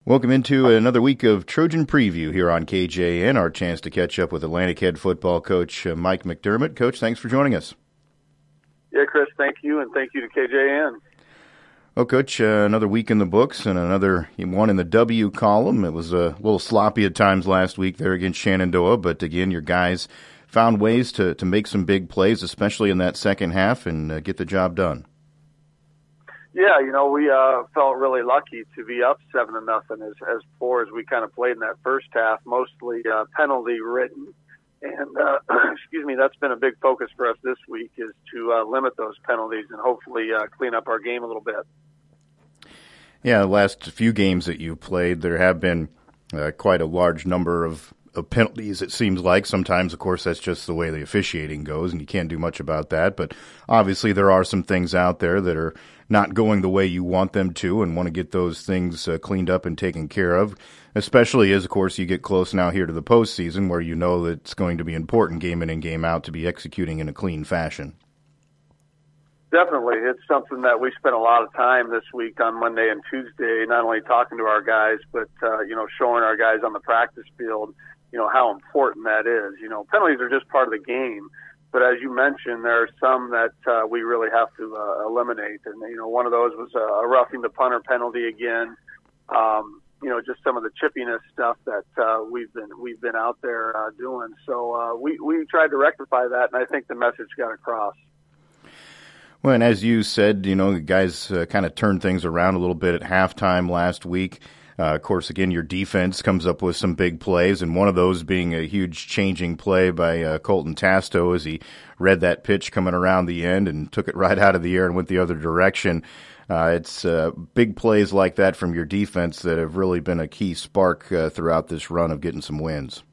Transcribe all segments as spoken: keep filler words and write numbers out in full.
Welcome into another week of Trojan Preview here on K J N, our chance to catch up with Atlantic head football coach uh, Mike McDermott. Coach, thanks for joining us. Yeah, Chris, thank you, and thank you to K J N. Well, Coach, uh, another week in the books and another one in the W column. It was a little sloppy at times last week there against Shenandoah, but again, your guys found ways to, to make some big plays, especially in that second half, and uh, get the job done. Yeah, you know, we uh, felt really lucky to be up seven to nothing as as poor as we kind of played in that first half, mostly uh, penalty ridden. And uh, excuse me, that's been a big focus for us this week is to uh, limit those penalties and hopefully uh, clean up our game a little bit. Yeah, the last few games that you played, there have been uh, quite a large number of, of penalties, it seems like. Sometimes, of course, that's just the way the officiating goes, and you can't do much about that. But obviously there are some things out there that are not going the way you want them to and want to get those things uh, cleaned up and taken care of, especially as, of course, you get close now here to the postseason where you know that it's going to be important game in and game out to be executing in a clean fashion. Definitely. It's something that we spent a lot of time this week on Monday and Tuesday, not only talking to our guys, but, uh, you know, showing our guys on the practice field, you know, how important that is. You know, penalties are just part of the game. But as you mentioned, there are some that uh, we really have to uh, eliminate. And, you know, one of those was a roughing the punter penalty again. Um, you know, just some of the chippiness stuff that uh, we've been we've been out there uh, doing. So uh, we, we tried to rectify that, and I think the message got across. Well, and as you said, you know, the guys uh, kind of turned things around a little bit at halftime last week. Uh, of course, again, your defense comes up with some big plays, and one of those being a huge changing play by uh, Colton Tasto as he read that pitch coming around the end and took it right out of the air and went the other direction. Uh, it's uh, big plays like that from your defense that have really been a key spark uh, throughout this run of getting some wins.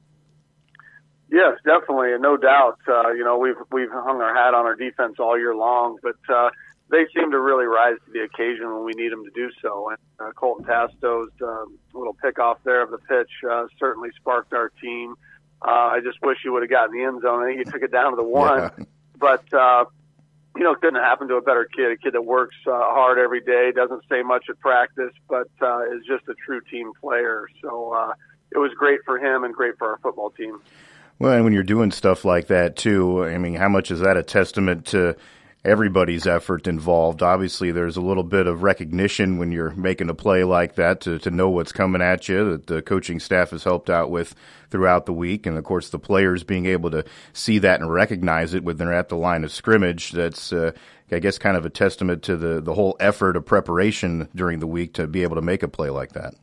Yes, definitely, and no doubt. Uh, you know, we've we've hung our hat on our defense all year long, but uh, they seem to really rise to the occasion when we need them to do so. And uh, Colton Tasto's uh, little pickoff there of the pitch uh, certainly sparked our team. Uh, I just wish he would have gotten the end zone. I think he took it down to the one, yeah. but uh, you know, it couldn't happen to a better kid. A kid that works uh, hard every day, doesn't say much at practice, but uh, is just a true team player. So uh, it was great for him and great for our football team. Well, and when you're doing stuff like that, too, I mean, how much is that a testament to everybody's effort involved? Obviously, there's a little bit of recognition when you're making a play like that to, to know what's coming at you that the coaching staff has helped out with throughout the week. And, of course, the players being able to see that and recognize it when they're at the line of scrimmage. That's, uh, I guess, kind of a testament to the, the whole effort of preparation during the week to be able to make a play like that.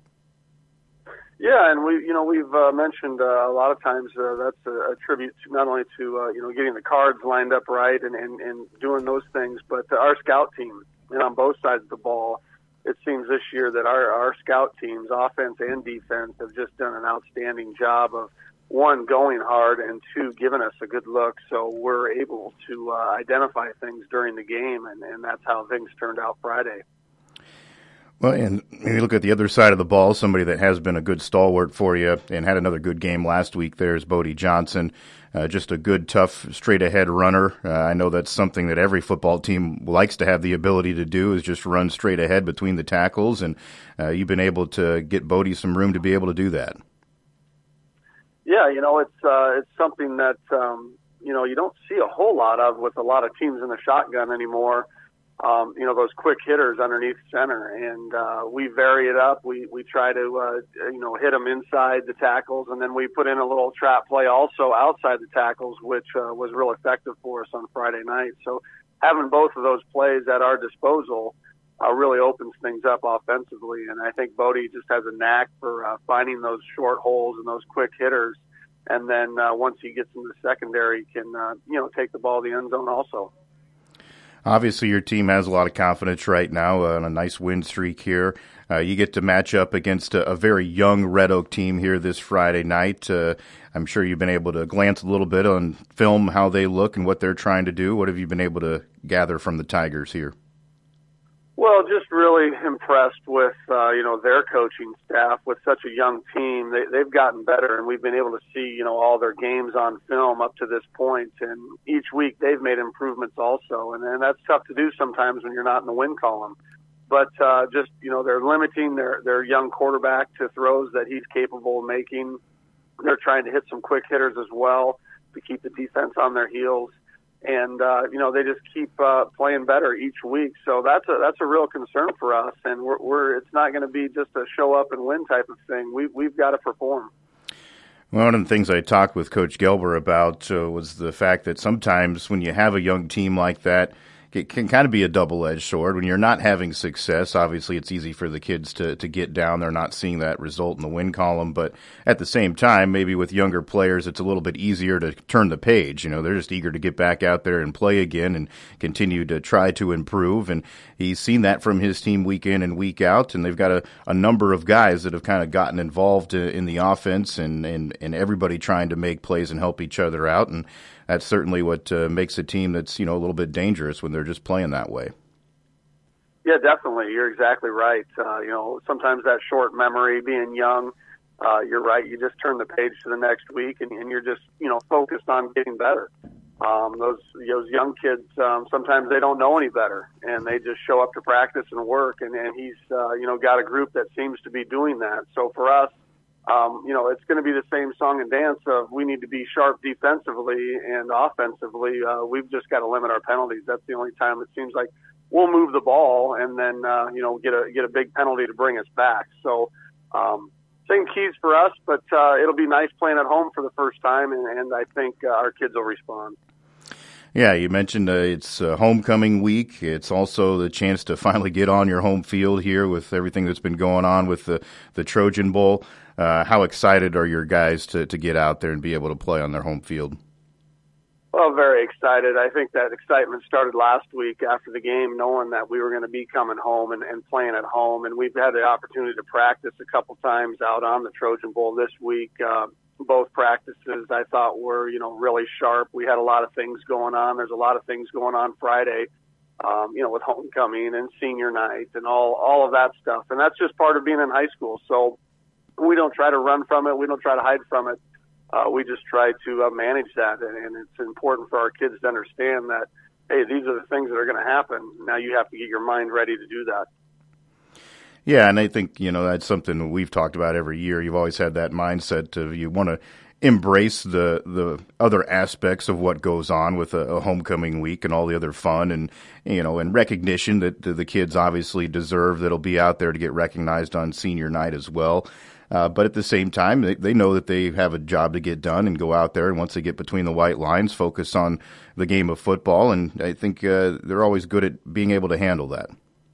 Yeah, and we, you know, we've uh, mentioned uh, a lot of times uh, that's a, a tribute to not only to uh, you know getting the cards lined up right and, and, and doing those things, but to our scout team. And on both sides of the ball, it seems this year that our, our scout teams, offense and defense, have just done an outstanding job of one, going hard, and two, giving us a good look, so we're able to uh, identify things during the game, and, and that's how things turned out Friday. Well, and you look at the other side of the ball, somebody that has been a good stalwart for you and had another good game last week there is Bodie Johnson, uh, just a good, tough, straight-ahead runner. Uh, I know that's something that every football team likes to have the ability to do is just run straight ahead between the tackles, and uh, you've been able to get Bodie some room to be able to do that. Yeah, you know, it's uh, it's something that, um, you know, you don't see a whole lot of with a lot of teams in the shotgun anymore. Um, you know, those quick hitters underneath center, and uh, we vary it up. We we try to, uh, you know, hit them inside the tackles, and then we put in a little trap play also outside the tackles, which uh, was real effective for us on Friday night. So having both of those plays at our disposal uh, really opens things up offensively, and I think Bodie just has a knack for uh, finding those short holes and those quick hitters, and then uh, once he gets in the secondary, he can, uh, you know, take the ball to the end zone also. Obviously, your team has a lot of confidence right now uh, on a nice win streak here. Uh, you get to match up against a, a very young Red Oak team here this Friday night. Uh, I'm sure you've been able to glance a little bit on film how they look and what they're trying to do. What have you been able to gather from the Tigers here? Well, just really impressed with, uh, you know, their coaching staff with such a young team. They, they've gotten better, and we've been able to see, you know, all their games on film up to this point. And each week they've made improvements also. And, and that's tough to do sometimes when you're not in the win column. but uh, just, you know, they're limiting their, their young quarterback to throws that he's capable of making. They're trying to hit some quick hitters as well to keep the defense on their heels. And, uh, you know, they just keep uh, playing better each week. So that's a that's a real concern for us. And we're, we're it's not going to be just a show up and win type of thing. We, we've got to perform. One of the things I talked with Coach Gelber about uh, was the fact that sometimes when you have a young team like that, it can kind of be a double-edged sword. When you're not having success, obviously it's easy for the kids to, to get down. They're not seeing that result in the win column. But at the same time, maybe with younger players, it's a little bit easier to turn the page. You know, they're just eager to get back out there and play again and continue to try to improve. And he's seen that from his team week in and week out. And they've got a, a number of guys that have kind of gotten involved in the offense and, and, and everybody trying to make plays and help each other out. And that's certainly what uh, makes a team that's, you know, a little bit dangerous when they're just playing that way. Yeah, definitely. You're exactly right. Uh, you know, sometimes that short memory, being young, uh, you're right. You just turn the page to the next week, and, and you're just, you know, focused on getting better. Um, those those young kids, um, sometimes they don't know any better, and they just show up to practice and work. And, and he's, uh, you know, got a group that seems to be doing that. So for us, Um, you know, it's going to be the same song and dance of we need to be sharp defensively and offensively. Uh, we've just got to limit our penalties. That's the only time it seems like we'll move the ball and then, uh, you know, get a get a big penalty to bring us back. So um, same keys for us, but uh, it'll be nice playing at home for the first time, and, and I think uh, our kids will respond. Yeah, you mentioned uh, it's uh, homecoming week. It's also the chance to finally get on your home field here with everything that's been going on with the, the Trojan Bowl. Uh, how excited are your guys to, to get out there and be able to play on their home field? Well, very excited. I think that excitement started last week after the game, knowing that we were going to be coming home and, and playing at home. And we've had the opportunity to practice a couple times out on the Trojan Bowl this week. Uh, both practices I thought were, you know, really sharp. We had a lot of things going on. There's a lot of things going on Friday, um, you know, with homecoming and senior night and all, all of that stuff. And that's just part of being in high school. So we don't try to run from it. We don't try to hide from it. Uh, we just try to uh, manage that. And, and it's important for our kids to understand that, hey, these are the things that are going to happen. Now you have to get your mind ready to do that. Yeah, and I think, you know, that's something we've talked about every year. You've always had that mindset of you want to embrace the the other aspects of what goes on with a, a homecoming week and all the other fun and, you know, and recognition that the, the kids obviously deserve that'll be out there to get recognized on senior night as well. Uh, but at the same time, they, they know that they have a job to get done and go out there. And once they get between the white lines, focus on the game of football. And I think uh, they're always good at being able to handle that.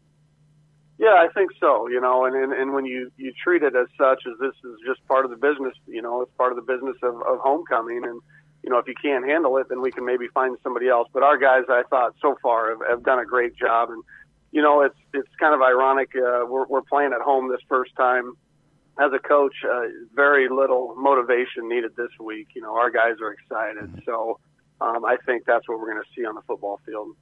Yeah, I think so, you know, and, and, and when you, you treat it as such, as this is just part of the business, you know, it's part of the business of, of homecoming. And, you know, if you can't handle it, then we can maybe find somebody else. But our guys, I thought, so far have, have done a great job. And, you know, it's it's kind of ironic. Uh, we're, we're playing at home this first time. As a coach, uh, very little motivation needed this week. You know, our guys are excited. So um, I think that's what we're going to see on the football field.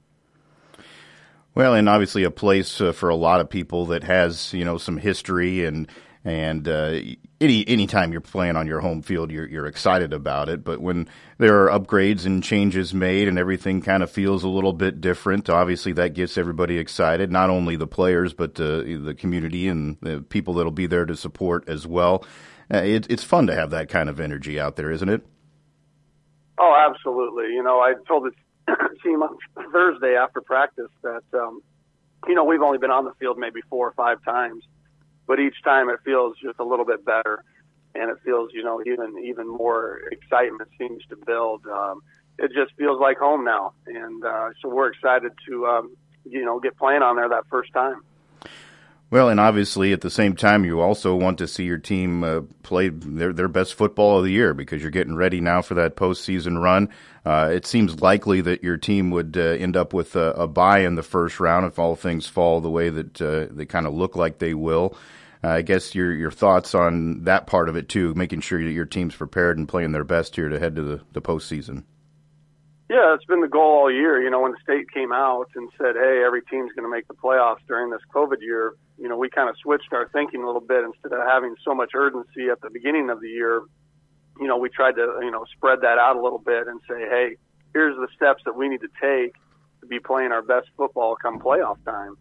Well, and obviously a place uh, for a lot of people that has, you know, some history and and uh, any any time you're playing on your home field, you're you're excited about it. But when there are upgrades and changes made and everything kind of feels a little bit different, obviously that gets everybody excited. Not only the players, but uh, the community and the people that'll be there to support as well. Uh, it, it's fun to have that kind of energy out there, isn't it? Oh, absolutely. You know, I told the team on Thursday after practice that, um, you know, we've only been on the field maybe four or five times, but each time it feels just a little bit better, and it feels, you know, even even more excitement seems to build. Um, it just feels like home now, and uh, so we're excited to, um, you know, get playing on there that first time. Well, and obviously at the same time, you also want to see your team uh, play their their best football of the year because you're getting ready now for that postseason run. Uh, it seems likely that your team would uh, end up with a, a bye in the first round if all things fall the way that uh, they kind of look like they will. Uh, I guess your your thoughts on that part of it too, making sure that your team's prepared and playing their best here to head to the, the postseason. Yeah, it's been the goal all year. You know, when the state came out and said, hey, every team's going to make the playoffs during this COVID year, you know, we kind of switched our thinking a little bit. Instead of having so much urgency at the beginning of the year, you know, we tried to, you know, spread that out a little bit and say, hey, here's the steps that we need to take to be playing our best football come playoff time.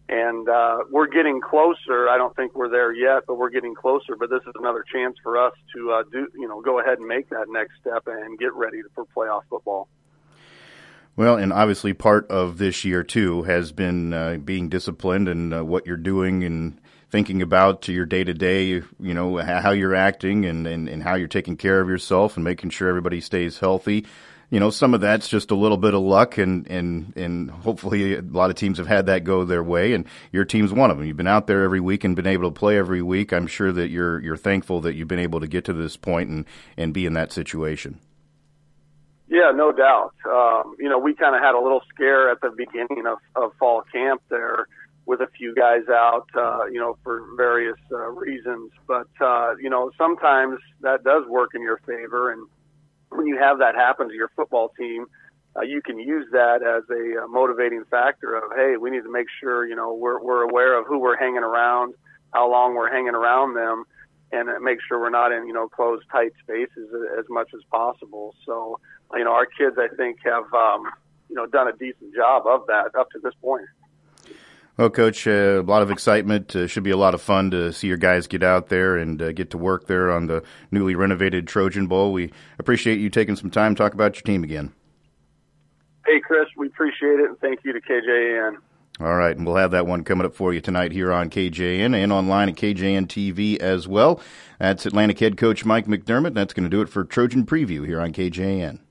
And uh, we're getting closer. I don't think we're there yet, but we're getting closer. But this is another chance for us to uh, do, you know, go ahead and make that next step and get ready for playoff football. Well, and obviously part of this year, too, has been uh, being disciplined and uh, what you're doing and thinking about to your day-to-day, you know, how you're acting and, and, and how you're taking care of yourself and making sure everybody stays healthy. You know, some of that's just a little bit of luck, and, and, and hopefully a lot of teams have had that go their way, and your team's one of them. You've been out there every week and been able to play every week. I'm sure that you're you're thankful that you've been able to get to this point and, and be in that situation. Yeah, no doubt. Um, you know, we kind of had a little scare at the beginning of, of fall camp there with a few guys out, uh, you know, for various uh, reasons. But, uh, you know, sometimes that does work in your favor, and when you have that happen to your football team, uh, you can use that as a uh, motivating factor of, hey, we need to make sure, you know, we're, we're aware of who we're hanging around, how long we're hanging around them, and make sure we're not in, you know, closed, tight spaces as much as possible. So, you know, our kids, I think, have, um, you know, done a decent job of that up to this point. Well, Coach, uh, a lot of excitement. Uh, should be a lot of fun to see your guys get out there and uh, get to work there on the newly renovated Trojan Bowl. We appreciate you taking some time to talk about your team again. Hey, Chris, we appreciate it, and thank you to K J A N. All right, and we'll have that one coming up for you tonight here on K J N and online at K J N T V as well. That's Atlantic head coach Mike McDermott. That's going to do it for Trojan Preview here on K J N.